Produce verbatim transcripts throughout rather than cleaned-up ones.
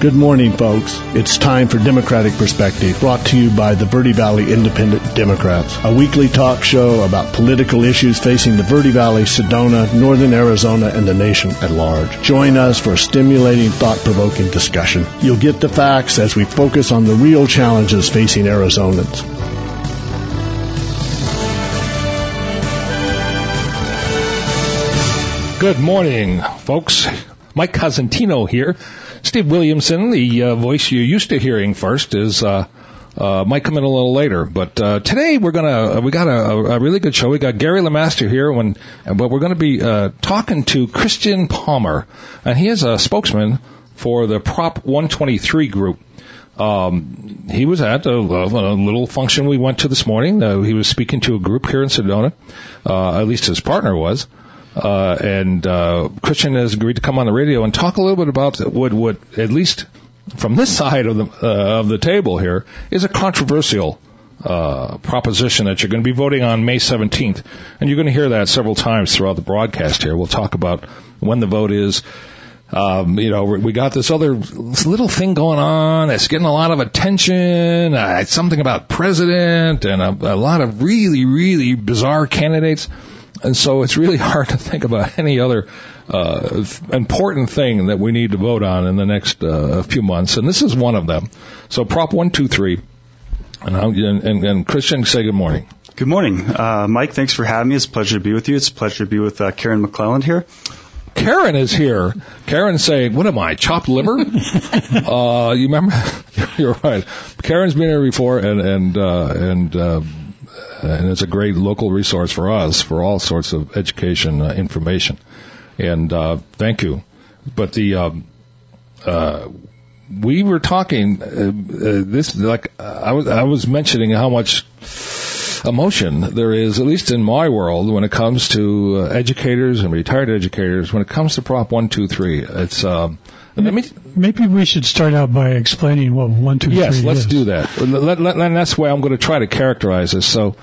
Good morning, folks. It's time for Democratic Perspective, brought to you by the Verde Valley Independent Democrats, a weekly talk show about political issues facing the Verde Valley, Sedona, Northern Arizona, and the nation at large. Join us for a stimulating, thought-provoking discussion. You'll get the facts as we focus on the real challenges facing Arizonans. Good morning, folks. Mike Cosentino here. Steve Williamson, the uh, voice you're used to hearing first, is uh, uh, might come in a little later. But uh, today we're gonna uh, we got a, a really good show. We got Gary LeMaster here, when but we're going to be uh, talking to Christian Palmer, and he is a spokesman for the Prop one twenty-three group. Um, he was at a, a little function we went to this morning. Uh, he was speaking to a group here in Sedona. Uh, at least his partner was. Uh, and, uh, Christian has agreed to come on the radio and talk a little bit about what, what, at least from this side of the, uh, of the table here, is a controversial, uh, proposition that you're going to be voting on May seventeenth. And you're going to hear that several times throughout the broadcast here. We'll talk about when the vote is. Um, you know, we got this other this little thing going on that's getting a lot of attention. Uh, it's something about president and a, a lot of really, really bizarre candidates. And so it's really hard to think about any other uh, important thing that we need to vote on in the next uh, few months. And this is one of them. So Prop one twenty-three. And, and, and, and Christian, say good morning. Good morning. Uh, Mike, thanks for having me. It's a pleasure to be with you. It's a pleasure to be with uh, Karen McClelland here. Karen is here. Karen's saying, what am I, chopped liver? uh, you remember? You're right. Karen's been here before, and, and, uh, and, uh, and it's a great local resource for us for all sorts of education uh, information. And uh, thank you. But the um, uh, we were talking uh, uh, this like uh, I was I was mentioning how much emotion there is, at least in my world, when it comes to uh, educators and retired educators. When it comes to Prop one twenty-three, it's. Um, Maybe, maybe we should start out by explaining what one twenty-three is. Yes, let's is. do that. Let, let, and that's why I'm going to try to characterize this. So,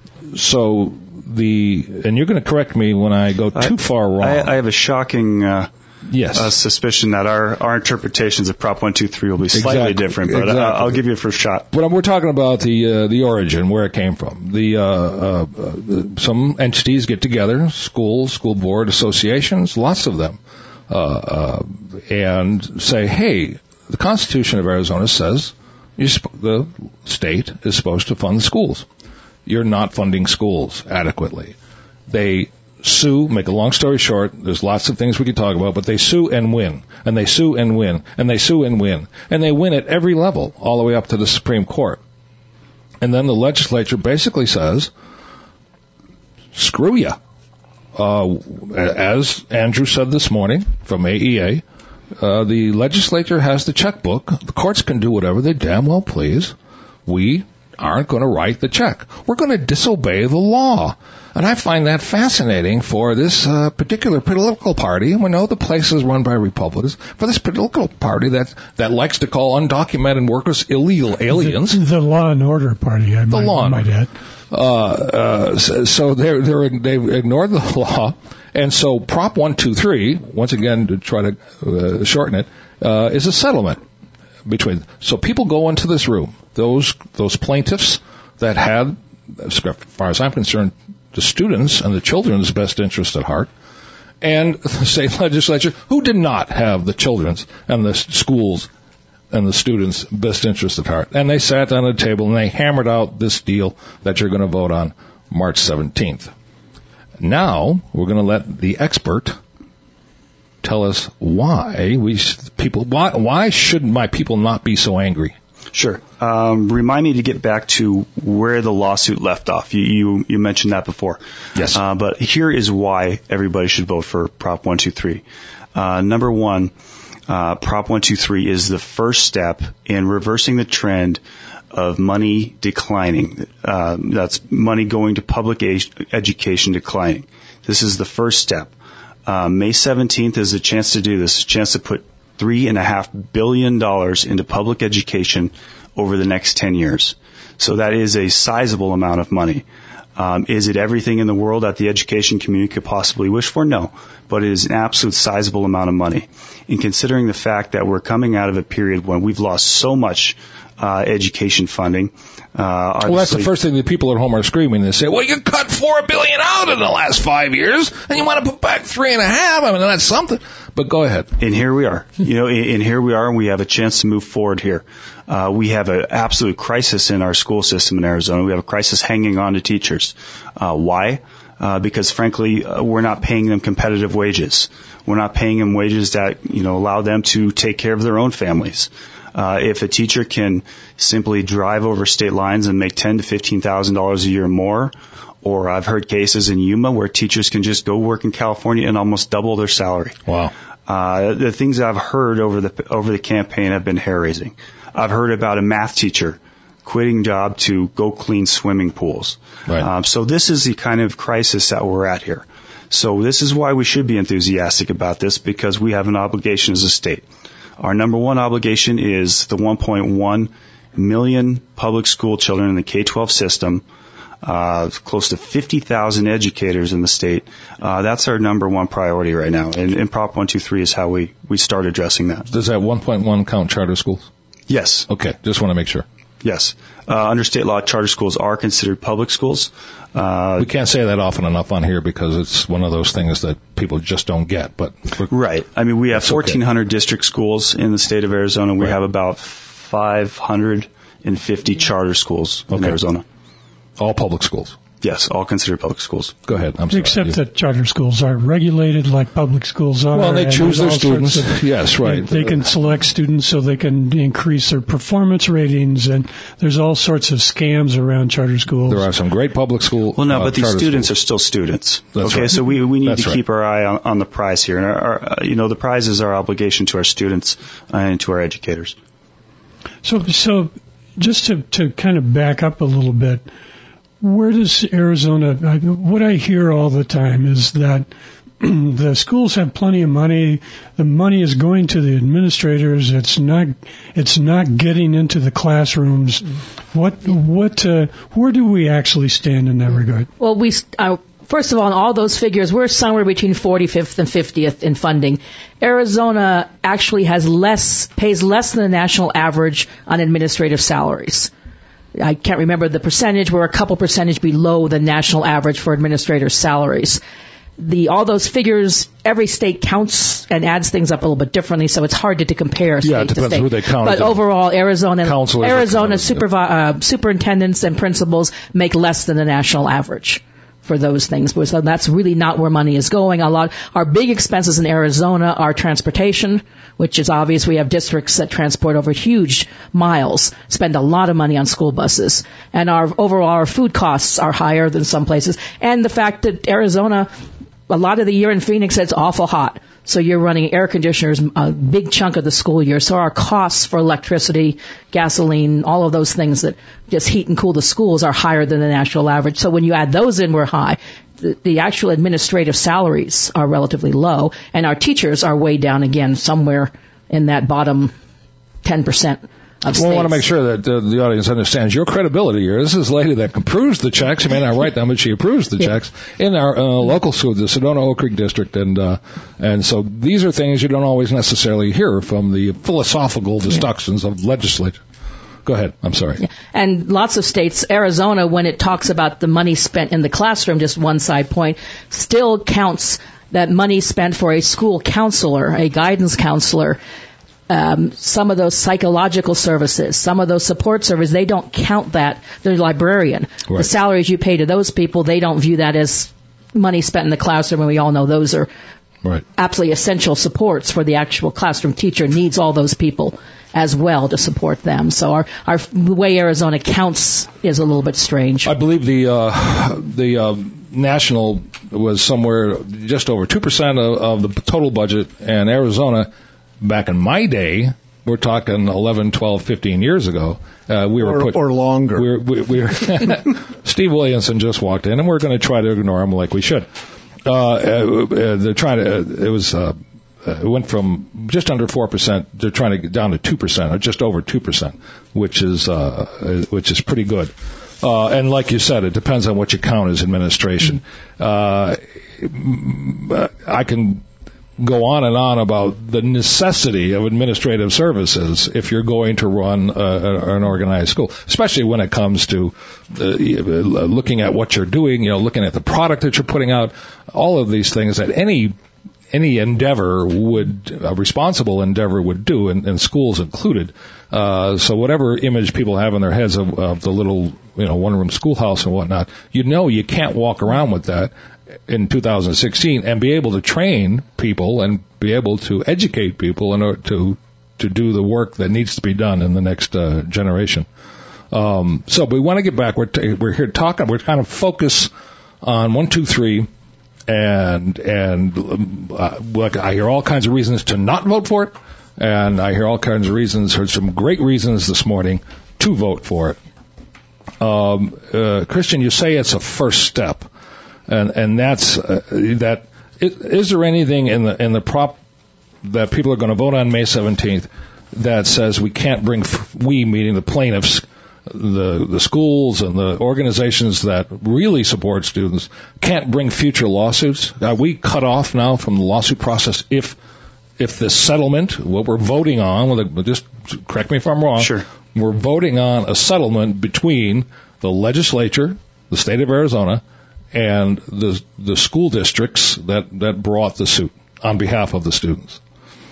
so the and you're going to correct me when I go too I, far wrong. I, I have a shocking uh, yes. uh, suspicion that our, our interpretations of Prop one twenty-three will be slightly exactly. different, but exactly. I'll, I'll give you a first shot. But we're talking about the uh, the origin, where it came from. The uh, uh, uh, some entities get together, schools, school board associations, lots of them. Uh, uh, and say, hey, the Constitution of Arizona says you're sp- the state is supposed to fund the schools. You're not funding schools adequately. They sue, make a long story short, there's lots of things we could talk about, but they sue and win, and they sue and win, and they sue and win, and they win at every level, all the way up to the Supreme Court. And then the legislature basically says, screw ya. Uh, as Andrew said this morning from A E A, uh, the legislature has the checkbook. The courts can do whatever they damn well please. We aren't going to write the check. We're going to disobey the law. And I find that fascinating for this uh, particular political party. And we know the place is run by Republicans. For this political party that, that likes to call undocumented workers illegal aliens. The, the Law and Order Party, I the might, law might add. Uh, uh, so, so they're, they're, they've ignored the law. And so Prop one twenty-three, once again to try to uh, shorten it, uh, is a settlement between. So people go into this room, those, those plaintiffs that had, as far as I'm concerned, the students and the children's best interest at heart, and the state legislature who did not have the children's and the schools and the students' best interest at heart. And they sat down at a table and they hammered out this deal that you're going to vote on March seventeenth. Now we're going to let the expert tell us why we people why why should my people not be so angry? Sure. Um, remind me to get back to where the lawsuit left off. You you, you mentioned that before. Yes. Uh, but here is why everybody should vote for Prop one twenty-three. Uh, number one, uh, Prop one twenty-three is the first step in reversing the trend of money declining. Uh, that's money going to public age, education declining. This is the first step. Uh, May seventeenth is a chance to do this, a chance to put three and a half billion dollars into public education over the next ten years. So that is a sizable amount of money. Um, is it everything in the world that the education community could possibly wish for? No. But it is an absolute sizable amount of money. And considering the fact that we're coming out of a period when we've lost so much uh, education funding. Uh, well, that's the first thing that people at home are screaming. They say, well, you cut four billion dollars out in the last five years, and you want to put back three and a half. I mean, that's something. But go ahead. And here we are. You know, and, and here we are, and we have a chance to move forward here. Uh, we have an absolute crisis in our school system in Arizona. We have a crisis hanging on to teachers. Uh, why? Uh, because frankly, uh, we're not paying them competitive wages. We're not paying them wages that, you know, allow them to take care of their own families. Uh, if a teacher can simply drive over state lines and make ten to fifteen thousand dollars a year more, or I've heard cases in Yuma where teachers can just go work in California and almost double their salary. Wow. Uh, the things I've heard over the over the campaign have been hair-raising. I've heard about a math teacher quitting job to go clean swimming pools. Right. Um, so this is the kind of crisis that we're at here. So this is why we should be enthusiastic about this, because we have an obligation as a state. Our number one obligation is the one point one million public school children in the K twelve system, uh, close to fifty thousand educators in the state. Uh, that's our number one priority right now. And, and Prop one two three is how we, we start addressing that. Does that one point one count charter schools? Yes. Okay, just want to make sure. Yes. Uh, under state law, charter schools are considered public schools. Uh, we can't say that often enough on here because it's one of those things that people just don't get. But right. I mean, we have fourteen hundred okay. district schools in the state of Arizona. We right. have about five hundred fifty charter schools okay. in Arizona. All public schools? Yes, all considered public schools. Go ahead. I'm sorry. Except that charter schools are regulated like public schools are. Well, they choose their students. Of, yes, right. They, they can select students so they can increase their performance ratings, and there's all sorts of scams around charter schools. There are some great public school. Well, no, uh, but these students schools. are still students. That's okay, right. so we we need That's to right. keep our eye on, on the prize here, and our, our uh, you know the prize is our obligation to our students uh, and to our educators. So, so just to to kind of back up a little bit. Where does Arizona, what I hear all the time is that the schools have plenty of money, the money is going to the administrators, it's not, it's not getting into the classrooms. What, what, uh, where do we actually stand in that regard? Well, we, uh, first of all, in all those figures, we're somewhere between forty-fifth and fiftieth in funding. Arizona actually has less, pays less than the national average on administrative salaries. I can't remember the percentage. We're a couple percentage below the national average for administrators' salaries. The all those figures, every state counts and adds things up a little bit differently, so it's hard to, to compare state yeah, it to depends state. who they count. But overall, Arizona, Arizona supervi- uh, superintendents and principals make less than the national average for those things. So that's really not where money is going. A lot, our big expenses in Arizona are transportation, which is obvious. We have districts that transport over huge miles, spend a lot of money on school buses. And our overall, our food costs are higher than some places. And the fact that Arizona, a lot of the year in Phoenix, it's awful hot. So you're running air conditioners a big chunk of the school year. So our costs for electricity, gasoline, all of those things that just heat and cool the schools are higher than the national average. So when you add those in, we're high. The, the actual administrative salaries are relatively low, and our teachers are way down again, somewhere in that bottom ten percent. Well, I want to make sure that uh, the audience understands your credibility here. This is a lady that approves the checks. She may not write them, but she approves the yeah. checks in our uh, local school, the Sedona Oak Creek District. And uh, and so these are things you don't always necessarily hear from the philosophical deductions yeah. of legislature. Go ahead. I'm sorry. Yeah. And lots of states, Arizona, when it talks about the money spent in the classroom, just one side point, still counts that money spent for a school counselor, a guidance counselor, Um, some of those psychological services, some of those support services, they don't count that. They're librarian. Right. The salaries you pay to those people, they don't view that as money spent in the classroom, and we all know those are right. absolutely essential supports for the actual classroom teacher. Needs all those people as well to support them. So our, our the way Arizona counts is a little bit strange. I believe the uh, the uh, national was somewhere just over two percent of, of the total budget, and Arizona, back in my day, we're talking eleven, twelve, fifteen years ago, uh, we were or, put... Or longer. We were, we, we were Steve Williamson just walked in, and we're going to try to ignore him like we should. Uh, uh, they're trying to... Uh, it was... Uh, it went from just under four percent, they're trying to get down to two percent, or just over two percent, which is uh, which is pretty good. Uh, and like you said, it depends on what you count as administration. Uh, I can go on and on about the necessity of administrative services if you're going to run a, an organized school, especially when it comes to uh, looking at what you're doing, you know, looking at the product that you're putting out, all of these things that any any endeavor would, a responsible endeavor would do, and, and schools included. Uh, so whatever image people have in their heads of, of the little, you know, one-room schoolhouse and whatnot, you know you can't walk around with that in two thousand sixteen and be able to train people and be able to educate people in order to to do the work that needs to be done in the next uh, generation. Um, so we want to get back. We're, t- we're here talking. We're kind of focus on one, two, three. And and um, uh, look, I hear all kinds of reasons to not vote for it, and I hear all kinds of reasons, heard some great reasons this morning to vote for it. Um, uh, Christian, you say it's a first step, and and that's uh, that. Is, is there anything in the in the prop that people are going to vote on May seventeenth that says we can't bring we meaning the plaintiffs, the the schools and the organizations that really support students can't bring future lawsuits? Are we cut off now from the lawsuit process if if this settlement, what we're voting on, just correct me if I'm wrong, sure. We're voting on a settlement between the legislature, the state of Arizona, and the the school districts that, that brought the suit on behalf of the students.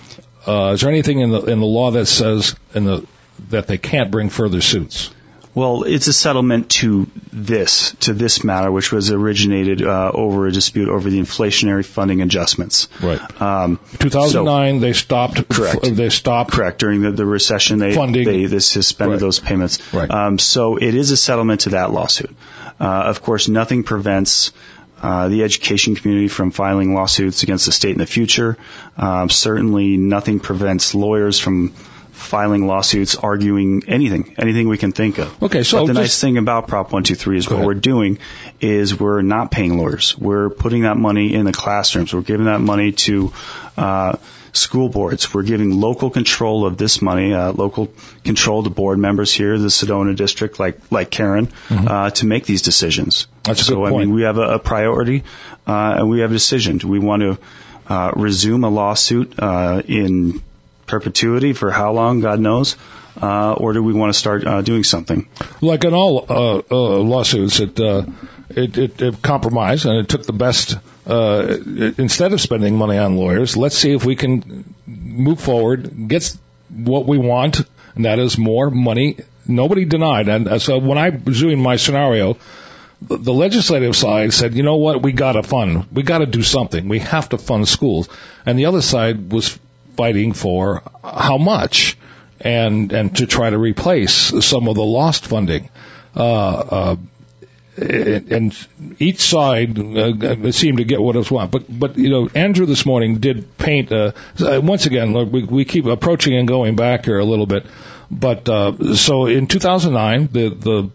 Uh, is there anything in the in the law that says in the that they can't bring further suits? Well, it's a settlement to this, to this matter, which was originated uh, over a dispute over the inflationary funding adjustments. Right. Um, two thousand nine, so, they stopped. Correct. F- they stopped. Correct. During the, the recession, they funding. they, they suspended right. those payments. Right. Um, so it is a settlement to that lawsuit. Uh, of course, nothing prevents uh, the education community from filing lawsuits against the state in the future. Um, certainly, nothing prevents lawyers from filing lawsuits, arguing anything, anything we can think of. Okay, so but the just, nice thing about Prop one two three is what ahead. we're doing is we're not paying lawyers. We're putting that money in the classrooms. We're giving that money to uh, school boards. We're giving local control of this money, uh, local control to board members here, the Sedona district, like like Karen, mm-hmm. uh, to make these decisions. That's a so, good point. I mean, we have a, a priority, uh, and we have a decision. Do we want to uh, resume a lawsuit uh, in perpetuity for how long, God knows, uh, or do we want to start uh, doing something? Like in all uh, uh, lawsuits, it, uh, it, it, it compromised and it took the best. Uh, instead of spending money on lawyers, let's see if we can move forward, get what we want, and that is more money. Nobody denied, and so when I was doing my scenario, the legislative side said, you know what, we got to fund, we got to do something, we have to fund schools, and the other side was fighting for how much and and to try to replace some of the lost funding. Uh, uh, and each side uh, seemed to get what it wants. But, but, you know, Andrew this morning did paint, uh, once again, look, we, we keep approaching and going back here a little bit. But uh, so in two thousand nine, the, the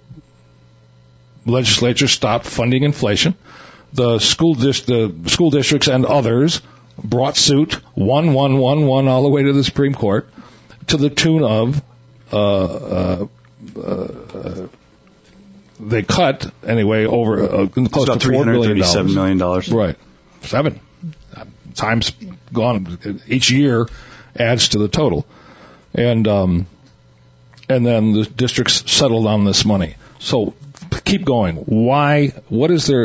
legislature stopped funding inflation. The school dis- the school districts and others brought suit, won, won, won, won, all the way to the Supreme Court, to the tune of, uh, uh, uh, they cut, anyway, over uh, close to four billion dollars. seven million dollars. Right. Seven. Time's gone. Each year adds to the total. And, um, and then the districts settled on this money. So, keep going. Why, what is their,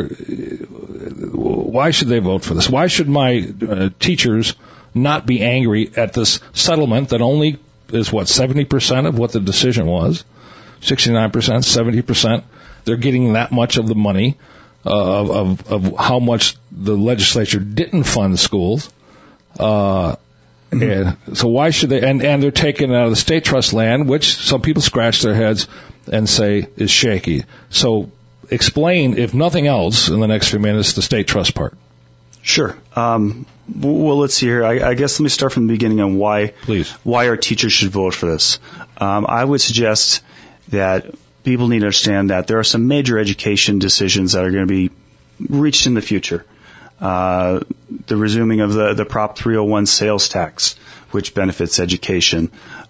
why should they vote for this? Why should my uh, teachers not be angry at this settlement that only is, what, seventy percent of what the decision was? sixty-nine percent, seventy percent. They're getting that much of the money uh, of, of, of how much the legislature didn't fund schools. Uh, mm-hmm. and so why should they, and, and they're taking it out of the state trust land, which some people scratch their heads and say is shaky. So explain, if nothing else, in the next few minutes, the state trust part. Sure. Um, well, let's see here. I, I guess let me start from the beginning on why Please. why our teachers should vote for this. Um, I would suggest that people need to understand that there are some major education decisions that are going to be reached in the future. Uh, the resuming of the, the Prop three oh one sales tax, which benefits education.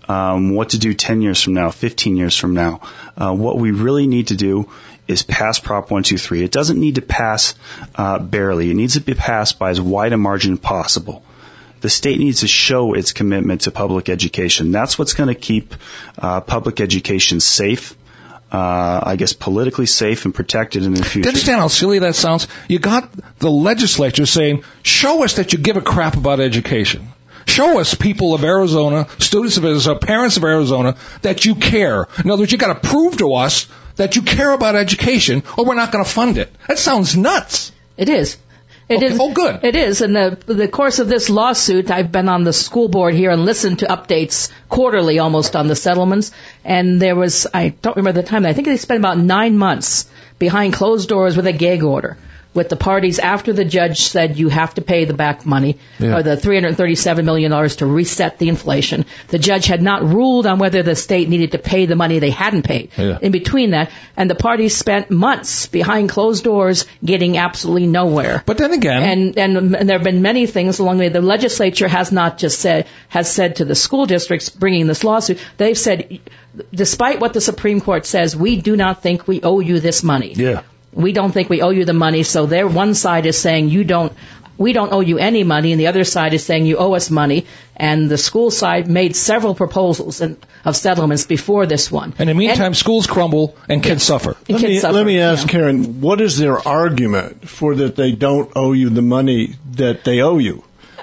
um, what to do ten years from now, fifteen years from now. Uh, what we really need to do is pass Prop one two three. It doesn't need to pass uh, barely. It needs to be passed by as wide a margin possible. The state needs to show its commitment to public education. That's what's going to keep uh, public education safe, uh, I guess politically safe and protected in the future. Do you understand how silly that sounds? You got the legislature saying, show us that you give a crap about education. Show us, people of Arizona, students of Arizona, parents of Arizona, that you care. In other words, you got to prove to us that you care about education, or we're not going to fund it. That sounds nuts. It is. It okay. is. Oh, good. It is. In the, the course of this lawsuit, I've been on the school board here and listened to updates quarterly almost on the settlements. And there was, I don't remember the time, I think they spent about nine months behind closed doors with a gag order with the parties after the judge said you have to pay the back money, yeah. or the three hundred thirty-seven million dollars to reset the inflation. The judge had not ruled on whether the state needed to pay the money they hadn't paid yeah. in between that. And the parties spent months behind closed doors getting absolutely nowhere. But then again... And, and, and there have been many things along the way. The legislature has not just said, has said to the school districts bringing this lawsuit, they've said, despite what the Supreme Court says, we do not think we owe you this money. Yeah. We don't think we owe you the money, so there one side is saying you don't, we don't owe you any money, and the other side is saying you owe us money. And the school side made several proposals in, of settlements before this one. And in the meantime, and, schools crumble and kids yeah, suffer. Let, kids me, suffer. let me ask yeah. Karen, what is their argument for that they don't owe you the money that they owe you?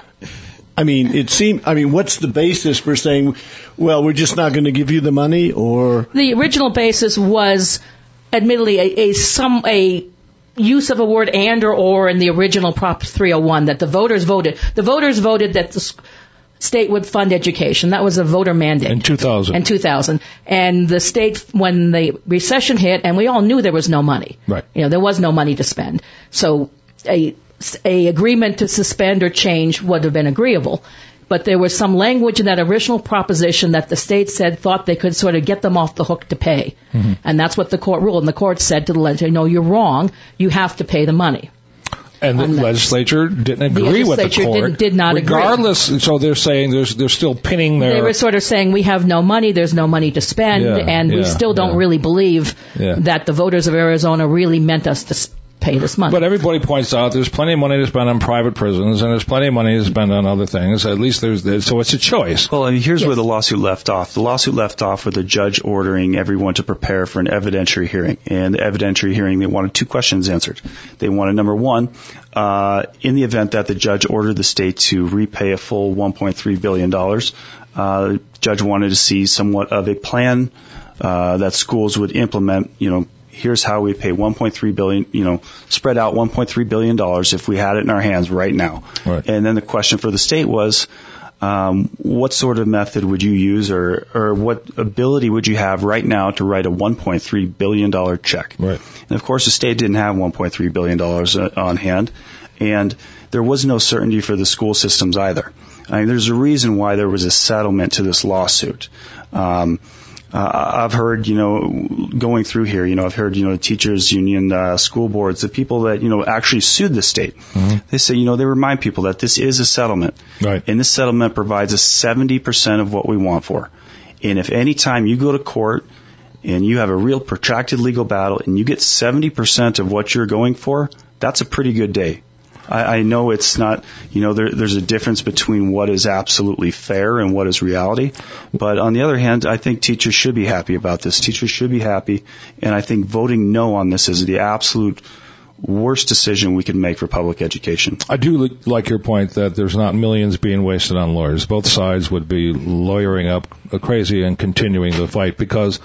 I mean, it seemed, I mean, what's the basis for saying, well, we're just not going to give you the money, or? The original basis was, admittedly, a, a some a use of a word and or or in the original Prop three oh one that the voters voted. The voters voted that the state would fund education. That was a voter mandate. In two thousand. In two thousand. And the state, when the recession hit, and we all knew there was no money. Right. You know, there was no money to spend. So a, a agreement to suspend or change would have been agreeable. But there was some language in that original proposition that the state said thought they could sort of get them off the hook to pay. Mm-hmm. And that's what the court ruled. And the court said to the legislature, no, you're wrong. You have to pay the money. And the legislature didn't agree the with the court. Did, did not regardless, agree. So they're saying there's, they're still pinning their... They were sort of saying we have no money, there's no money to spend, yeah, and yeah, we still don't yeah. really believe yeah. that the voters of Arizona really meant us to pay this money. But everybody points out there's plenty of money to spend on private prisons, and there's plenty of money to spend on other things. At least there's, so it's a choice. Well, I mean, here's yes. where the lawsuit left off. The lawsuit left off with a judge ordering everyone to prepare for an evidentiary hearing. And the evidentiary hearing, they wanted two questions answered. They wanted, number one, uh, in the event that the judge ordered the state to repay a full one point three billion dollars, uh, the judge wanted to see somewhat of a plan uh, that schools would implement, you know, here's how we pay one point three billion dollars, you know, spread out one point three billion dollars if we had it in our hands right now. Right. And then the question for the state was, um, what sort of method would you use, or, or what ability would you have right now to write a one point three billion dollars check? Right. And of course, the state didn't have one point three billion dollars on hand, and there was no certainty for the school systems either. I mean, there's a reason why there was a settlement to this lawsuit. Um, Uh, I've heard, you know, going through here, you know, I've heard, you know, teachers union, uh, school boards, the people that, you know, actually sued the state. Mm-hmm. They say, you know, they remind people that this is a settlement. Right. And this settlement provides us seventy percent of what we want for. And if any time you go to court and you have a real protracted legal battle and you get seventy percent of what you're going for, that's a pretty good day. I, I know it's not, you know, there, there's a difference between what is absolutely fair and what is reality. But on the other hand, I think teachers should be happy about this. Teachers should be happy. And I think voting no on this is the absolute worst decision we can make for public education. I do li- like your point that there's not millions being wasted on lawyers. Both sides would be lawyering up crazy and continuing the fight because,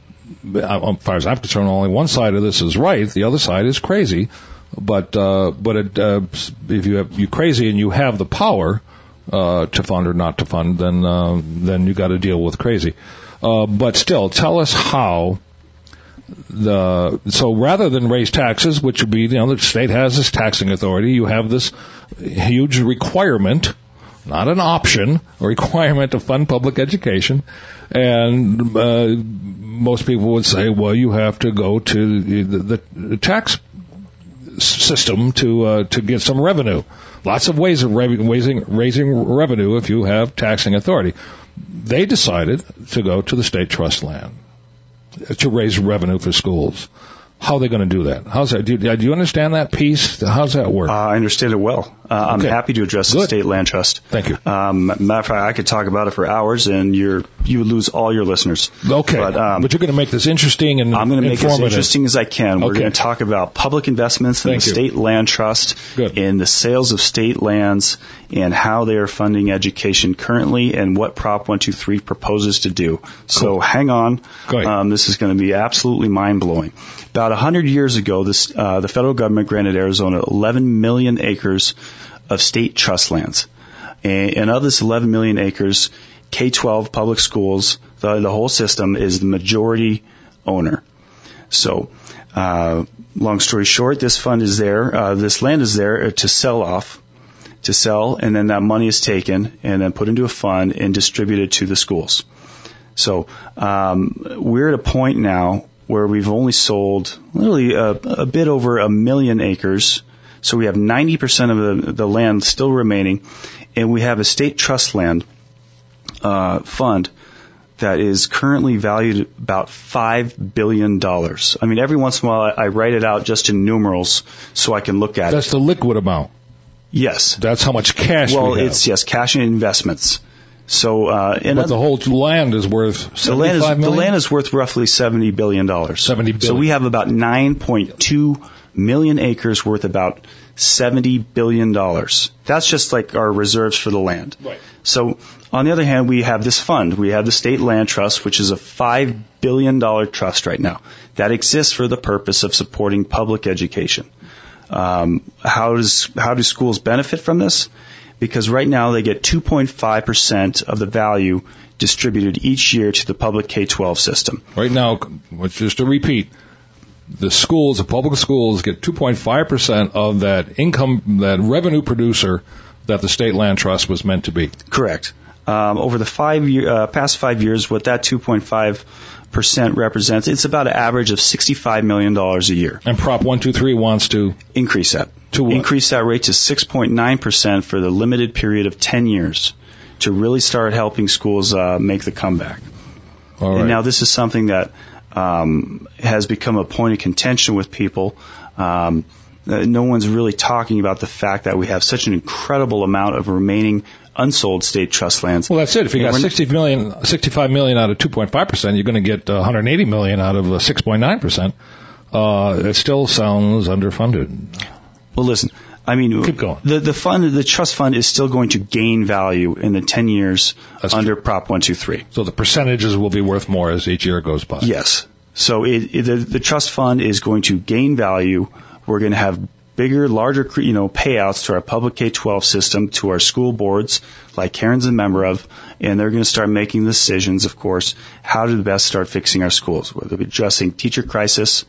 as far as I'm concerned, only one side of this is right. The other side is crazy. But uh, but it, uh, if you have, you're crazy and you have the power uh, to fund or not to fund, then uh, then you got to deal with crazy. Uh, but still, tell us how the so rather than raise taxes, which would be, you know, the state has this taxing authority, you have this huge requirement, not an option, a requirement to fund public education, and uh, most people would say, well, you have to go to the, the tax system to uh, to get some revenue. Lots of ways of raising raising revenue if you have taxing authority. They decided to go to the state trust land to raise revenue for schools. How are they going to do that? How's that? Do you, do you understand that piece? How's that work? Uh, I understand it well. Uh, I'm okay. happy to address Good. the state land trust. Thank you. Um, matter of fact, I could talk about it for hours, and you're you would lose all your listeners. Okay, but, um, but you're going to make this interesting and I'm going to make it as interesting as I can. We're okay. going to talk about public investments in Thank the you. state land trust, Good. in the sales of state lands, and how they are funding education currently, and what Prop one two three proposes to do. Cool. So hang on. Um, this is going to be absolutely mind-blowing. About one hundred years ago, this, uh, the federal government granted Arizona eleven million acres of state trust lands. And, and of this eleven million acres, K twelve public schools, the, the whole system, is the majority owner. So, uh, long story short, this fund is there, uh, this land is there to sell off, to sell, and then that money is taken and then put into a fund and distributed to the schools. So, um, we're at a point now where we've only sold literally a, a bit over a million acres. So we have ninety percent of the, the land still remaining, and we have a state trust land uh, fund that is currently valued about five billion dollars. I mean, every once in a while I, I write it out just in numerals so I can look at That's it. That's the liquid amount. Yes. That's how much cash well, we have. it's, yes, cash and investments. So, uh, but other, the whole land is worth the land is, million? the land is worth roughly seventy billion dollars. seventy billion. So we have about nine point two million acres worth about seventy billion dollars. That's just like our reserves for the land. Right. So on the other hand, we have this fund. We have the State Land Trust, which is a five billion dollars trust right now that exists for the purpose of supporting public education. Um, how does, how do schools benefit from this? Because right now they get two point five percent of the value distributed each year to the public K twelve system. Right now, just to repeat, the schools, the public schools, get two point five percent of that income, that revenue producer that the State Land Trust was meant to be. Correct. Um, over the five year, uh, past five years, what that two point five percent represents, it's about an average of sixty-five million dollars a year. And Prop one two three wants to increase that. To what? Increase that rate to six point nine percent for the limited period of ten years to really start helping schools uh, make the comeback. All right. And now this is something that um, has become a point of contention with people. Um, no one's really talking about the fact that we have such an incredible amount of remaining unsold state trust lands. Well, that's it. If you got sixty million, sixty-five million out of two point five percent, you're going to get one hundred eighty million out of uh, six point nine percent. Uh, it still sounds underfunded. Well, listen, I mean, keep going. The, the fund, the trust fund is still going to gain value in the ten years that's under true. Prop one two three. So the percentages will be worth more as each year goes by. Yes. So it, it, the, the trust fund is going to gain value. We're going to have bigger, larger, you know, payouts to our public K twelve system, to our school boards, like Karen's a member of, and they're going to start making decisions, of course, how to best start fixing our schools, whether it be addressing teacher crisis,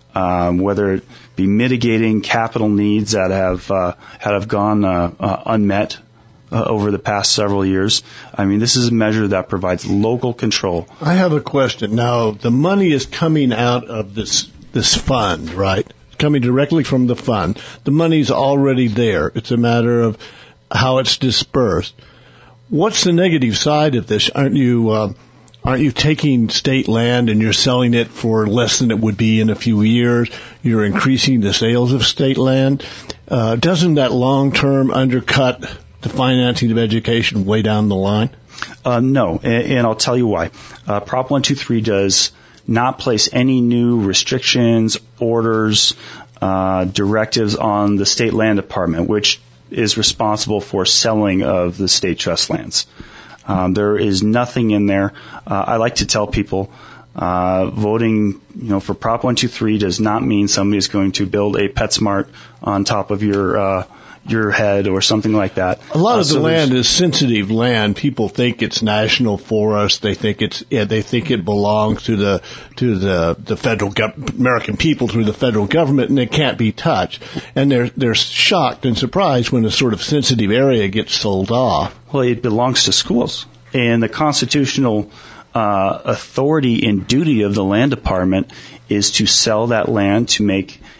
um, whether it be mitigating capital needs that have uh, have gone uh, uh, unmet uh, over the past several years. I mean, this is a measure that provides local control. I have a question. Now, the money is coming out of this this fund, right? Coming directly from the fund. The money's already there. It's a matter of how it's dispersed. What's the negative side of this? Aren't you uh, aren't you taking state land and you're selling it for less than it would be in a few years? You're increasing the sales of state land. Uh, doesn't that long term undercut the financing of education way down the line? Uh, no, and, and I'll tell you why. Uh, Prop one two three does not place any new restrictions, orders, uh, directives on the state land department, which is responsible for selling of the state trust lands. Um, there is nothing in there. Uh, I like to tell people, uh, voting, you know, for Prop one two three does not mean somebody is going to build a PetSmart on top of your, uh, your head or something like that. A lot uh, of the so land is sensitive land. People think it's national forest. They think it's yeah, they think it belongs to the to the the federal gov- American people through the federal government, and it can't be touched. And they're they're shocked and surprised when a sort of sensitive area gets sold off. Well, it belongs to schools, and the constitutional uh, authority and duty of the land department is to sell that land to make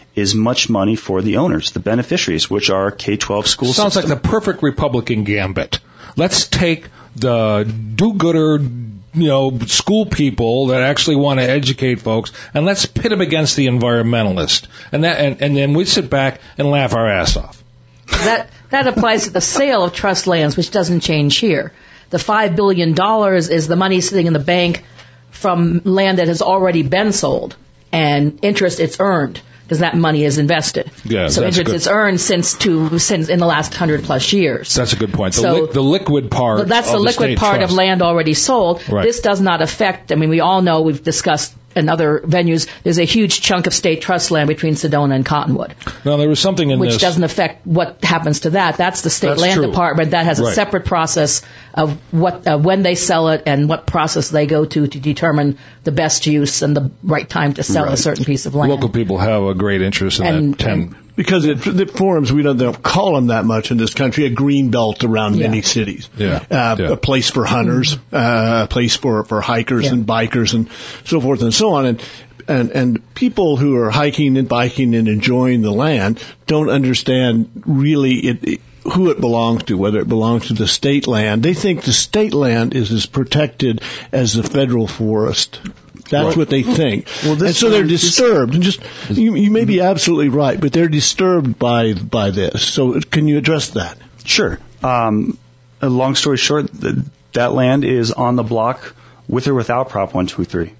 is much money for the owners, the beneficiaries, which are K twelve school Sounds system. like the perfect Republican gambit. Let's take the do-gooder, you know, school people that actually want to educate folks, and let's pit them against the environmentalist. And that, and, and then we sit back and laugh our ass off. That that applies to the sale of trust lands, which doesn't change here. The five billion dollars is the money sitting in the bank from land that has already been sold, and interest it's earned, because that money is invested. Yeah, so that's interest good. it's earned since to since in the last hundred plus years. That's a good point. The, So- li- the liquid part. That's of the liquid state part trust. of land already sold. Right. This does not affect, I mean, we all know, we've discussed in other venues, there's a huge chunk of state trust land between Sedona and Cottonwood, Now, there was something in which this. doesn't affect what happens to that. That's the state That's land true. department. That has a Right. separate process of what uh, when they sell it and what process they go to to determine the best use and the right time to sell Right. a certain piece of land. Local people have a great interest in And- that ten. Because it, it forms, we don't, they don't call them that much in this country, a green belt around Yeah. many cities. Yeah. Uh, Yeah. A place for hunters, uh, a place for, for hikers Yeah. and bikers and so forth and so on. And, and, and people who are hiking and biking and enjoying the land don't understand really it, it who it belongs to, whether it belongs to the state land. They think the state land is as protected as the federal forest. That's Well- what they think. Well, this and so they're land- this- disturbed. And just you, you may be absolutely right, but they're disturbed by by this. So can you address that? Sure. Um, a long story short, th- that land is on the block with or without Prop one twenty-three.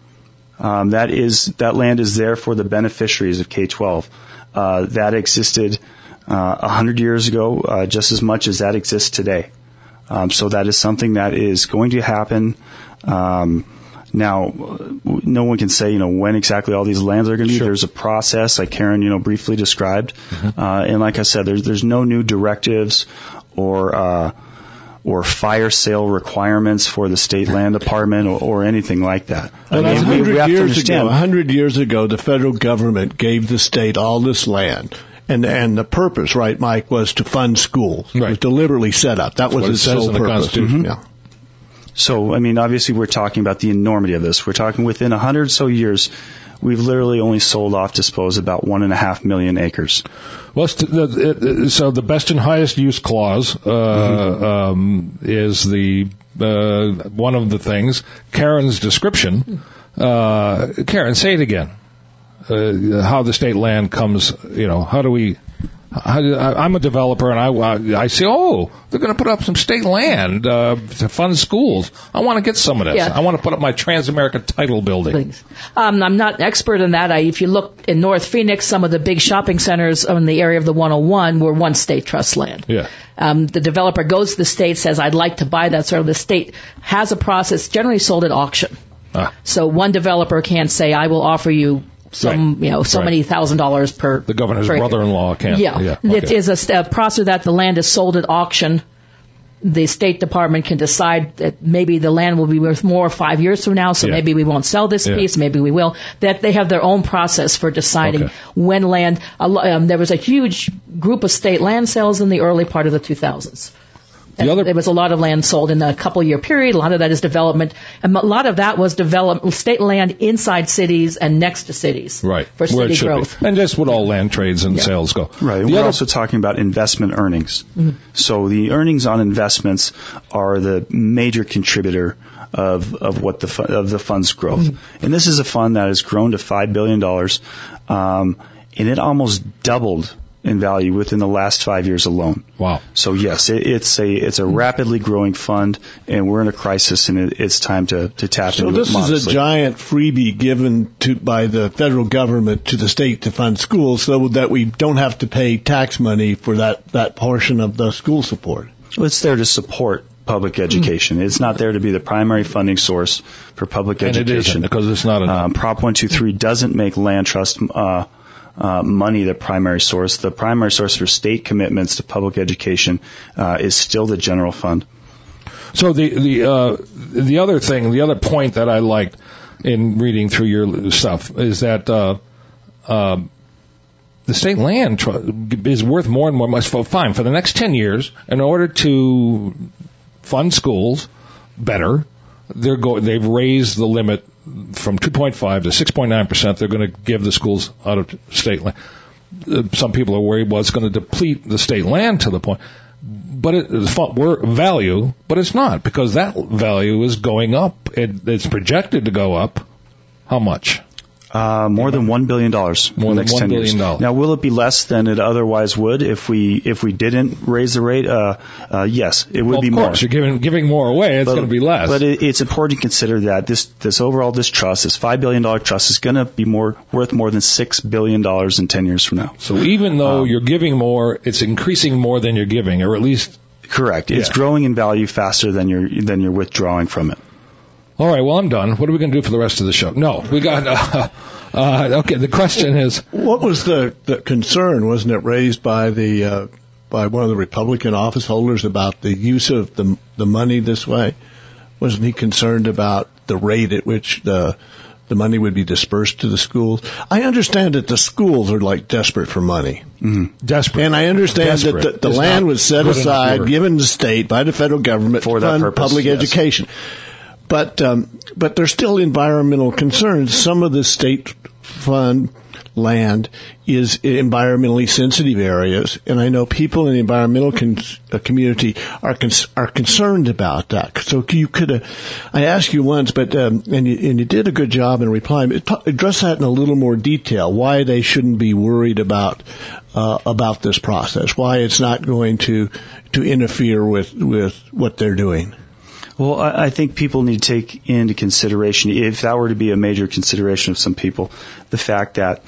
Um, that is that land is there for the beneficiaries of K twelve. Uh, that existed uh, a hundred years ago, uh, just as much as that exists today. Um, so that is something that is going to happen. Um, now, no one can say, you know, when exactly all these lands are going to be. Sure. There's a process, like Karen, you know, briefly described. Mm-hmm. Uh, and like I said, there's there's no new directives or uh, or fire sale requirements for the state land department or, or anything like that. But I a mean, we- we hundred have to years understand- ago, a hundred years ago, the federal government gave the state all this land. And and the purpose, right, Mike, was to fund schools. It was Right. deliberately set up. That was what it its says sole in the purpose. Constitution. Yeah. So, I mean, obviously we're talking about the enormity of this. We're talking within a hundred so years, we've literally only sold off, disposed about one and a half million acres. Well, st- the, uh, so the best and highest use clause uh, mm-hmm. um, is the uh, one of the things. Karen's description. Uh, Karen, say it again. Uh, how the state land comes. You know, how do we? How do, I, I'm a developer, and I I say, oh, they're going to put up some state land uh, to fund schools. I want to get some of this. Yeah. I want to put up my Transamerica Title building. Um, I'm not an expert in that. I, if you look in North Phoenix, some of the big shopping centers in the area of the one oh one were once state trust land. Yeah. Um, the developer goes to the state, says, I'd like to buy that. So the state has a process, generally sold at auction. Ah. So one developer can't say, I will offer you some, Right. you know, so Right. many thousand dollars per. The governor's per acre. brother-in-law can't. Yeah. yeah It okay. is a, a process that the land is sold at auction. The State Department can decide that maybe the land will be worth more five years from now, so Yeah. maybe we won't sell this Yeah. piece, maybe we will. That they have their own process for deciding Okay. when land. a lo- Um, there was a huge group of state land sales in the early part of the two thousands. The other- There was a lot of land sold in a couple year period. A lot of that is development, and a lot of that was develop state land inside cities and next to cities, Right. For Where it city should growth. be. And that's what all land trades and sales go. Right. The We're other- also talking about investment earnings. Mm-hmm. So the earnings on investments are the major contributor of of what the fu- of the fund's growth. Mm-hmm. And this is a fund that has grown to five billion dollars, um, and it almost doubled in value within the last five years alone. Wow. So yes, it, it's a it's a rapidly growing fund, and we're in a crisis, and it, it's time to to tap So into this it is a modestly. giant freebie given to by the federal government to the state to fund schools, so that we don't have to pay tax money for that that portion of the school support. Well, it's there to support public education. It's not there to be the primary funding source for public And it education. isn't, because it's not enough. Um, Prop one twenty-three doesn't make land trust uh, uh, money the primary source. The primary source for state commitments to public education uh, is still the general fund. So the the uh, the other thing, the other point that I liked in reading through your stuff is that uh, uh, the state land tr- is worth more and more. Much fine for the next ten years. In order to fund schools better, they're go- they've raised the limit from two point five to six point nine percent they're going to give the schools out of state land. Uh, some people are worried, well, it's going to deplete the state land to the point. But it is value, but it's not, because that value is going up. It, it's projected to go up. How much? Uh, more than one billion dollars. More than one billion dollars. Now, will it be less than it otherwise would if we if we didn't raise the rate? Uh, uh, yes, it would well, be of more. Of course, you're giving giving more away. It's going to be less. But it, it's important to consider that this this overall this trust, this five billion dollar trust, is going to be more worth more than six billion dollars in ten years from now. So even though um, you're giving more, it's increasing more than you're giving, or at least correct. It's yeah. growing in value faster than you're than you're withdrawing from it. All right, well, I'm done. What are we going to do for the rest of the show? No, we got, uh, uh, okay, the question is... What was the, the concern, wasn't it, raised by the, uh, by one of the Republican office holders about the use of the, the money this way? Wasn't he concerned about the rate at which the, the money would be dispersed to the schools? I understand that the schools are like desperate for money. Mm-hmm. Desperate. And I understand desperate. that the, the land was set aside, given the state by the federal government for to that fund purpose, public yes. education. But um, but there's still environmental concerns. Some of the state fund land is environmentally sensitive areas, and I know people in the environmental con- uh, community are cons- are concerned about that. So you could, uh, I asked you once, but um, and you and you did a good job in replying. Address that in a little more detail. Why they shouldn't be worried about uh, about this process. Why it's not going to to interfere with with what they're doing. Well, I think people need to take into consideration, if that were to be a major consideration of some people, the fact that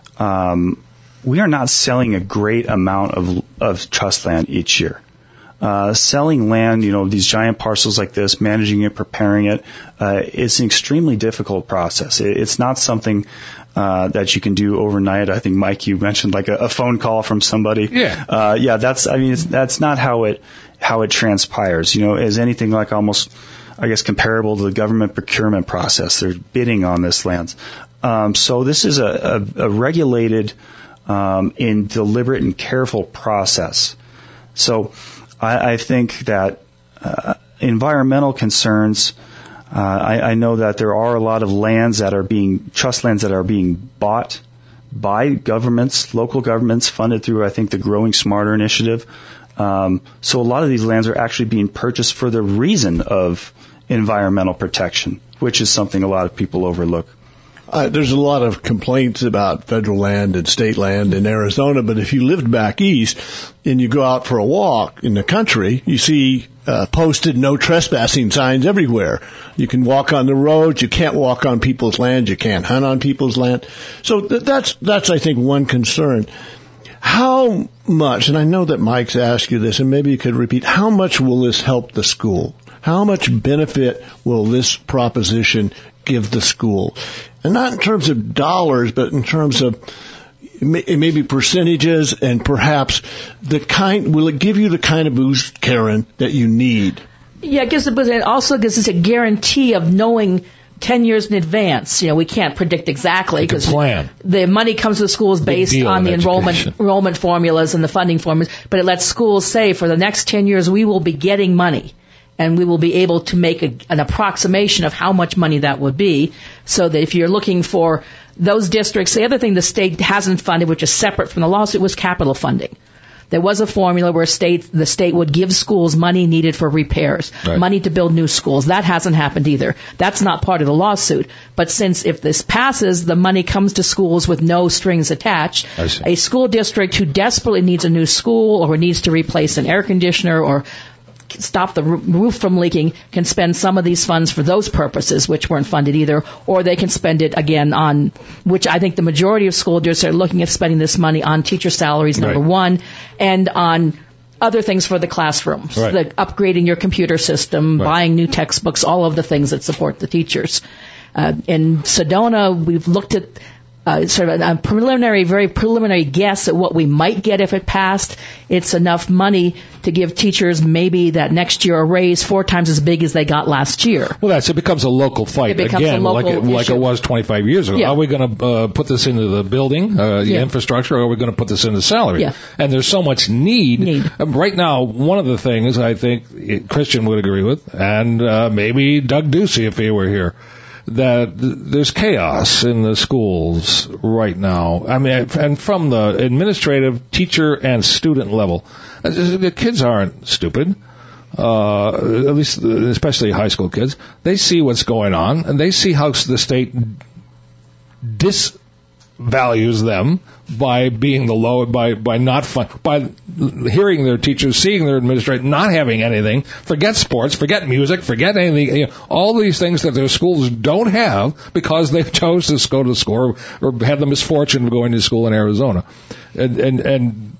um, we are not selling a great amount of of trust land each year. Uh, selling land, you know, these giant parcels like this, managing it, preparing it, uh, it's an extremely difficult process. It, it's not something uh, that you can do overnight. I think, Mike, you mentioned like a, a phone call from somebody. Yeah. Uh, yeah, that's, I mean, it's, that's not how it, how it transpires. You know, as anything like almost, I guess, comparable to the government procurement process. They're bidding on this land. Um, so this is a, a, a regulated, um, and deliberate and careful process. So, I, I think that uh, environmental concerns, uh, I, I know that there are a lot of lands that are being, trust lands that are being bought by governments, local governments, funded through, I think, the Growing Smarter initiative. Um, so a lot of these lands are actually being purchased for the reason of environmental protection, which is something a lot of people overlook. Uh, there's a lot of complaints about federal land and state land in Arizona, but if you lived back east and you go out for a walk in the country, you see uh, posted no trespassing signs everywhere. You can walk on the roads, you can't walk on people's land, you can't hunt on people's land. So th- that's, that's, I think, one concern. How much, and I know that Mike's asked you this, and maybe you could repeat, how much will this help the school? How much benefit will this proposition give the school? And not in terms of dollars, but in terms of maybe percentages and perhaps the kind, will it give you the kind of boost, Karen, that you need? Yeah, it gives, but it also gives us a guarantee of knowing ten years in advance. You know, we can't predict exactly because the money comes to the schools based on the enrollment enrollment formulas and the funding formulas, but it lets schools say for the next ten years we will be getting money. And we will be able to make a, an approximation of how much money that would be, so that if you're looking for those districts, the other thing the state hasn't funded, which is separate from the lawsuit, was capital funding. There was a formula where state, the state would give schools money needed for repairs, right. money to build new schools. That hasn't happened either. That's not part of the lawsuit. But since if this passes, the money comes to schools with no strings attached. A school district who desperately needs a new school or needs to replace an air conditioner or stop the roof from leaking can spend some of these funds for those purposes, which weren't funded either, or they can spend it again on, which I think the majority of school districts are looking at spending this money on teacher salaries, number right. one, and on other things for the classrooms, right. the upgrading your computer system, right. buying new textbooks, all of the things that support the teachers. Uh, in Sedona, we've looked at Uh, sort of a preliminary, very preliminary guess at what we might get if it passed. It's enough money to give teachers maybe that next year a raise four times as big as they got last year. Well, that's, it becomes a local fight it becomes again, a local like, it, like it was twenty-five years ago. Yeah. Are we going to uh, put this into the building, uh, the yeah. infrastructure, or are we going to put this into salary? Yeah. And there's so much need. need. Uh, right now, one of the things I think Christian would agree with, and uh, maybe Doug Ducey if he were here, that there's chaos in the schools right now. I mean, and from the administrative, teacher, and student level. The kids aren't stupid. Uh, at least, especially high school kids. They see what's going on, and they see how the state disvalues them by being the low, by, by not fun, by hearing their teachers, seeing their administrator, not having anything. Forget sports, forget music, forget anything. You know, all these things that their schools don't have because they chose to go to school or, or had the misfortune of going to school in Arizona. And, and, and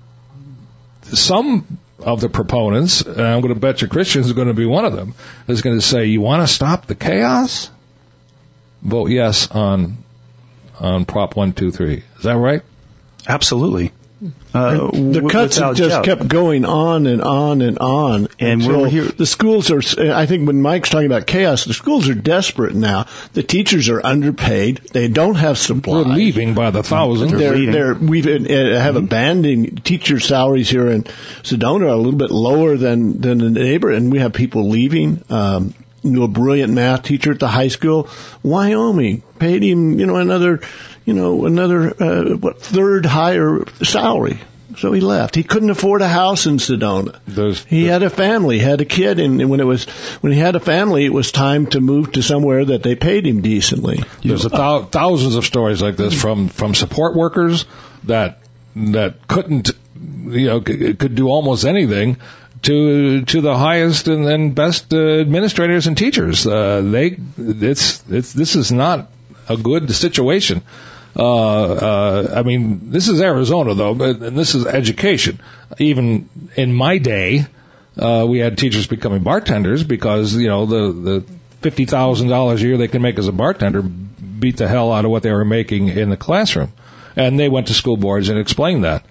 some of the proponents, and I'm going to bet you Christians is going to be one of them, is going to say, you want to stop the chaos? Vote yes on on Prop one two three. Is that right? Absolutely. Uh, the cuts have just doubt. kept going on and on and on. And we're here. The schools are, I think when Mike's talking about chaos, the schools are desperate now. The teachers are underpaid. They don't have supplies. They're leaving by the thousands. They're, they're, they're, we've uh, have mm-hmm. abandoned teacher salaries here in Sedona are a little bit lower than, than the neighbor, and we have people leaving. Um, you know, a brilliant math teacher at the high school, Wyoming, paid him, you know, another, you know, another, uh, what, third higher salary. So he left. He couldn't afford a house in Sedona. Those, he those, had a family, had a kid, and when it was, when he had a family, it was time to move to somewhere that they paid him decently. There's a thou- thousands of stories like this from, from support workers that, that couldn't, you know, c- could do almost anything, to to the highest and, and best uh, administrators and teachers. Uh, they it's it's this is not a good situation. Uh, uh, I mean, this is Arizona though, but and this is education. Even in my day, uh, we had teachers becoming bartenders because you know the the fifty thousand dollars a year they can make as a bartender beat the hell out of what they were making in the classroom, and they went to school boards and explained that.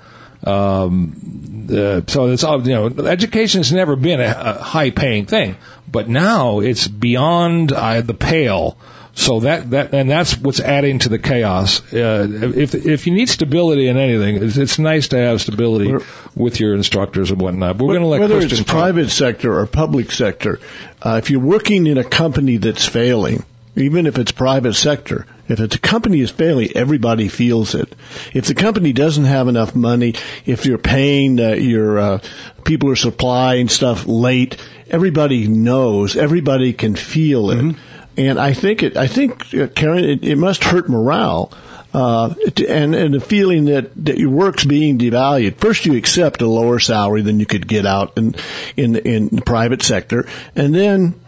Um, uh, so it's all, you know, education has never been a, a high paying thing, but now it's beyond uh, the pale. So that, that, and that's what's adding to the chaos. Uh, if, if you need stability in anything, it's, it's nice to have stability with your instructors and whatnot. But we're going to let whether Christian it's private talk. sector or public sector, uh, if you're working in a company that's failing, even if it's private sector, if it's a company is failing, everybody feels it. If the company doesn't have enough money, if you're paying uh, your uh, people are supplying stuff late, everybody knows, everybody can feel it. Mm-hmm. And I think it, I think, uh, Karen, it, it must hurt morale, uh, to, and, and the feeling that, that your work's being devalued. First you accept a lower salary than you could get out in, in, in the private sector, and then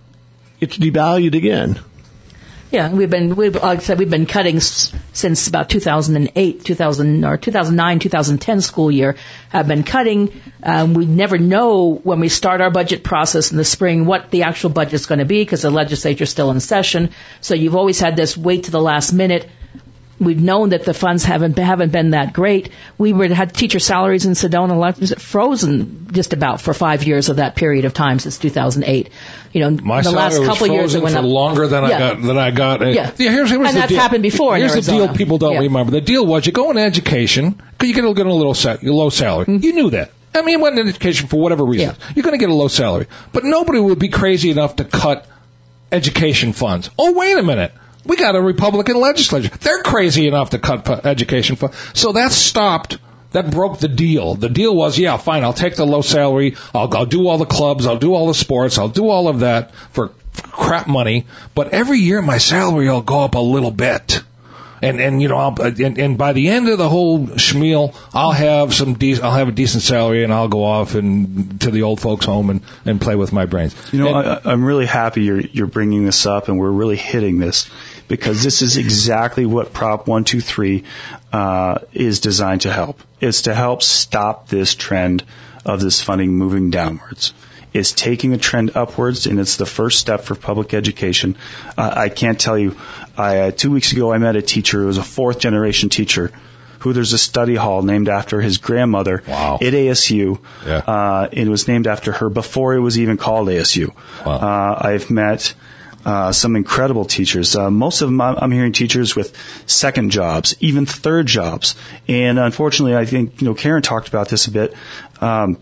it's devalued again. Yeah, we've been, we've, like I said, we've been cutting s- since about two thousand eight, two thousand, or two thousand nine, two thousand ten school year, have been cutting. Um, we never know when we start our budget process in the spring what the actual budget's going to be because the legislature's still in session. So you've always had this wait to the last minute. We've known that the funds haven't haven't been that great. We were had teacher salaries in Sedona frozen just about for five years of that period of time since two thousand eight. You know, my the last salary couple was years it went for up longer than yeah. I got. Than I got. Yeah, yeah here's, here's and the that's deal. happened before. Here's in the deal people don't yeah. remember. The deal was you go in education because you're going to get a little sa- low salary. Mm-hmm. You knew that. I mean, you went in education for whatever reason. Yeah. You're going to get a low salary, but nobody would be crazy enough to cut education funds. Oh, wait a minute. We got a Republican legislature. They're crazy enough to cut education funds. So that stopped. That broke the deal. The deal was, yeah, fine, I'll take the low salary. I'll, I'll do all the clubs. I'll do all the sports. I'll do all of that for crap money. But every year my salary will go up a little bit. And, and you know, I'll, and, and by the end of the whole schmeal, I'll have some de- I'll have a decent salary, and I'll go off and to the old folks' home and, and play with my brains. You know, and, I, I'm really happy you're you're bringing this up, and we're really hitting this because this is exactly what Prop one two three uh, is designed to help. It's to help stop this trend of this funding moving downwards. It's taking a trend upwards, and it's the first step for public education. Uh, I can't tell you. I, uh, two weeks ago, I met a teacher who was a fourth-generation teacher who there's a study hall named after his grandmother wow. at A S U. Yeah. Uh, it was named after her before it was even called A S U. Wow. Uh, I've met uh, some incredible teachers. Uh, most of them, I'm hearing teachers with second jobs, even third jobs. And unfortunately, I think, you know, Karen talked about this a bit. Um,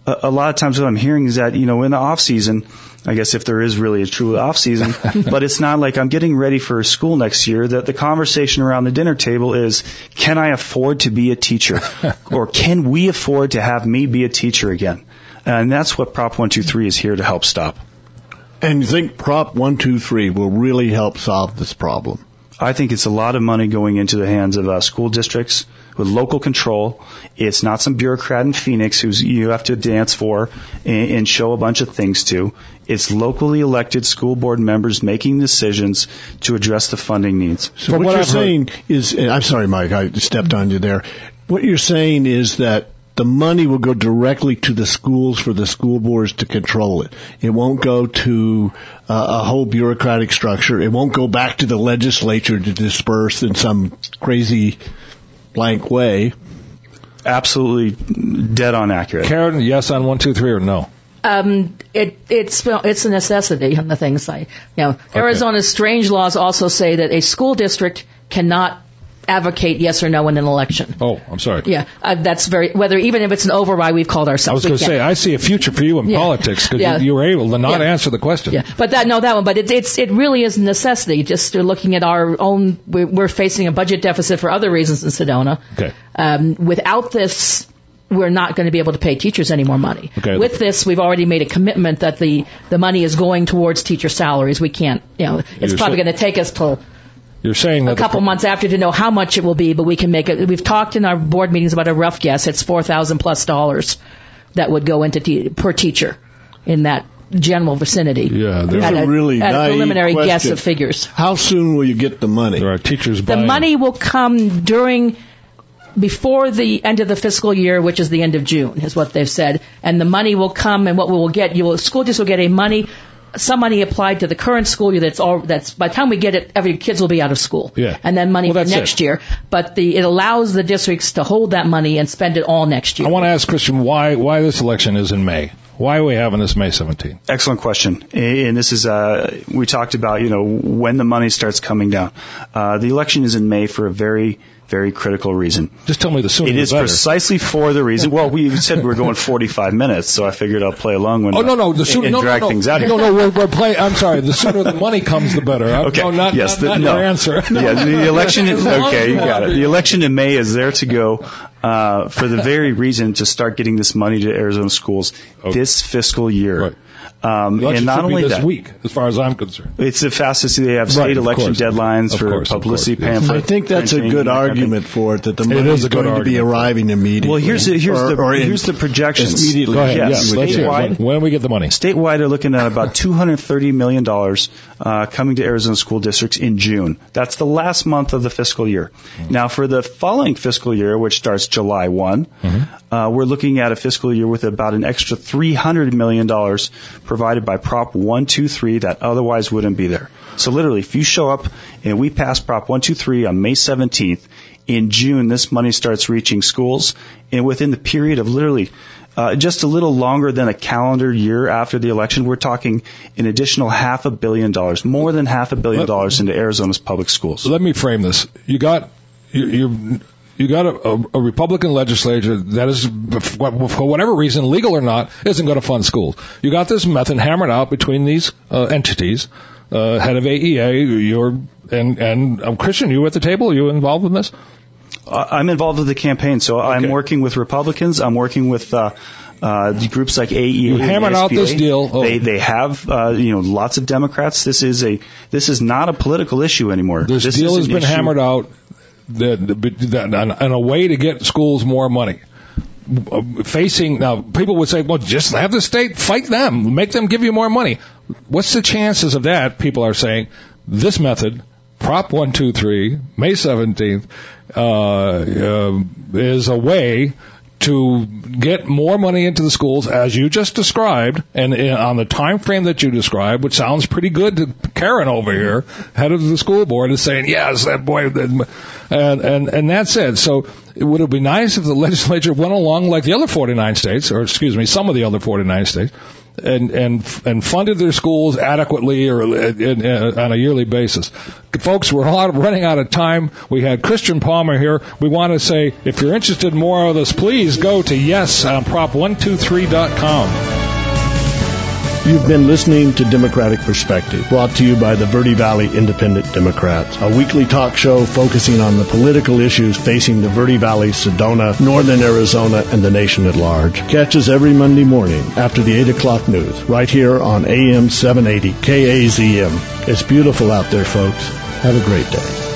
a, a lot of times what I'm hearing is that, you know, in the off season, I guess if there is really a true off season, but it's not like I'm getting ready for school next year, that the conversation around the dinner table is, can I afford to be a teacher? Or can we afford to have me be a teacher again? And that's what Prop one two three is here to help stop. And you think Prop one two three will really help solve this problem? I think it's a lot of money going into the hands of uh, school districts with local control. It's not some bureaucrat in Phoenix who's you have to dance for and, and show a bunch of things to. It's locally elected school board members making decisions to address the funding needs. So what, what you're I've saying heard, is, I'm sorry, Mike, I stepped on you there. What you're saying is that the money will go directly to the schools for the school boards to control it. It won't go to uh, a whole bureaucratic structure. It won't go back to the legislature to disperse in some crazy blank way. Absolutely dead on accurate. Karen, yes on one, two, three, or no? Um, it, it's it's a necessity on the things like, you know, okay. Arizona's strange laws also say that a school district cannot advocate yes or no in an election. Oh, I'm sorry. Yeah, uh, that's very, whether, even if it's an override, we've called ourselves. I was going to say, I see a future for you in yeah. politics because yeah. you, you were able to not yeah. answer the question. Yeah, but that, no, that one, but it, it's, it really is a necessity. Just looking at our own, we're, we're facing a budget deficit for other reasons in Sedona. Okay. Um, without this, we're not going to be able to pay teachers any more money. Okay. With this, we've already made a commitment that the, the money is going towards teacher salaries. We can't, you know, it's You're probably so- going to take us till You're saying that a couple pro- months after to know how much it will be, but we can make it. We've talked in our board meetings about a rough guess. It's four thousand plus dollars that would go into te- per teacher in that general vicinity. Yeah, there's at a, a really at a preliminary question. guess of figures. How soon will you get the money? There are teachers The buying. money will come during, before the end of the fiscal year, which is the end of June, is what they've said. And the money will come, and what we will get, you will, school districts will get a money. Some money applied to the current school year. That's all. That's by the time we get it, every kids will be out of school. Yeah. And then money Well, for that's next it. year. But the it allows the districts to hold that money and spend it all next year. I want to ask Christian why why this election is in May. Why are we having this May seventeenth? Excellent question. And this is, uh, we talked about, you know, when the money starts coming down. Uh, the election is in May for a very, very critical reason. Just tell me the sooner It the is better. precisely for the reason. Well, we said we were going forty-five minutes, so I figured I'll play along when Oh no no the sooner and no, drag no, no. things out here. No no we're, we're playing. I'm sorry. The sooner the money comes, the better. I'm, Okay. No, not, yes, not, the, not no. your answer. Yeah, the election is As long okay. as You you got want it. The election in May is there to go uh, for the very reason to start getting this money to Arizona schools Okay. this fiscal year. Right. Um, The election and not should be only this that, week, as far as I'm concerned. it's the fastest they have state Right, of election course. deadlines Of for course, of publicity course, yes. pamphlet. I think that's a printing, good that kind of thing. argument for it, that the It money is is a good going to be argument. arriving immediately. Well, here's the, here's Or- the or in- here's the projections. Immediately. Go ahead. Yes, Yes, let's hear it. statewide. When, when we get the money? Statewide, they're looking at about two hundred thirty million dollars uh, coming to Arizona school districts in June. That's the last month of the fiscal year. Mm-hmm. Now, for the following fiscal year, which starts July first, mm-hmm. uh, we're looking at a fiscal year with about an extra three hundred million dollars provided by Prop one two three that otherwise wouldn't be there. So literally, if you show up and we pass Prop one two three on May seventeenth, in June, this money starts reaching schools, and within the period of literally uh, just a little longer than a calendar year after the election, we're talking an additional half a billion dollars, more than half a billion dollars into Arizona's public schools. So let me frame this. You got you you, you got a, a, a Republican legislature that is, for whatever reason, legal or not, isn't going to fund schools. You got this method hammered out between these uh, entities. Uh, head of A E A, you're and and um, Christian, you at the table? Are you involved in this? I'm involved with the campaign, so okay. I'm working with Republicans. I'm working with uh, uh, groups like A E A. You hammered out this deal. Oh. They they have uh, you know lots of Democrats. This is a this is not a political issue anymore. This, this deal has been issue. hammered out that, that, that, and a way to get schools more money. Facing now, people would say, "Well, just have the state fight them, make them give you more money." What's the chances of that? People are saying this method, Prop one two three, May seventeenth, uh, uh, is a way to get more money into the schools, as you just described, and uh, on the time frame that you described, which sounds pretty good to Karen over here, head of the school board, is saying, yes, that boy, and, and, and that's it. So it would have been nice if the legislature went along like the other forty-nine states, or excuse me, some of the other forty-nine states, and and and funded their schools adequately or in, in, on a yearly basis. Folks, we're running out of time. We had Christian Palmer here. We want to say, if you're interested in more of this, please go to yes on prop one two three dot com. You've been listening to Democratic Perspective, brought to you by the Verde Valley Independent Democrats, a weekly talk show focusing on the political issues facing the Verde Valley, Sedona, Northern Arizona, and the nation at large. Catch us every Monday morning after the eight o'clock news, right here on A M seven eighty K A Z M. It's beautiful out there, folks. Have a great day.